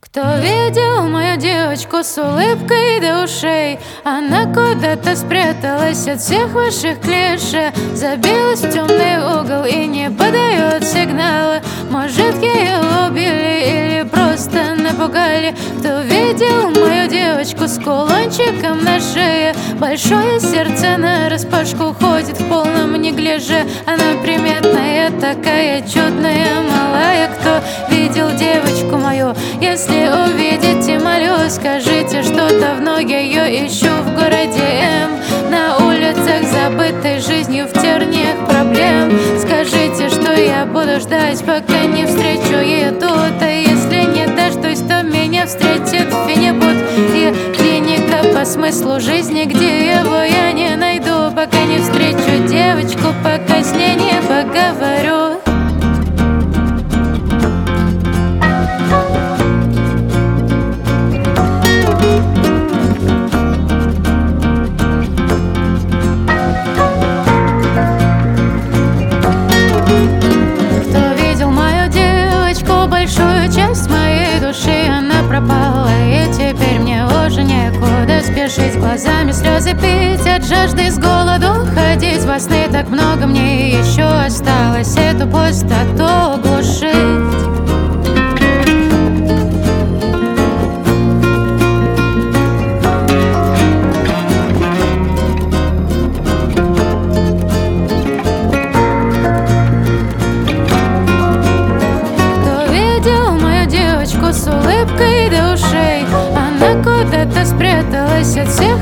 Кто видел мою девочку с улыбкой до ушей? Она куда-то спряталась от всех ваших клише, забилась в темный угол и не подает сигналы. Может, ее убили или просто напугали? Кто видел мою девочку с кулончиком на шее? Большое сердце нараспашку ходит в полном неглиже. Она приметная, такая чудная, малая. Кто видел девочку мою? Если увидите, молю, скажите, что давно я ее ищу в городе М, на улицах забытой жизнью, в терниях проблем. Скажите, что я буду ждать, пока не встречу ее тут. А если не дождусь, то меня встретит Фенибут и клиника по смыслу жизни, где его я не найду, пока не встречу девочку, пока с ней не поговорю. Часть моей души, она пропала, и теперь мне уже некуда спешить, глазами слезы пить, от жажды с голоду ходить во сны. Так много мне еще осталось эту пустоту глушить. С улыбкой до ушей, она куда-то спряталась от всех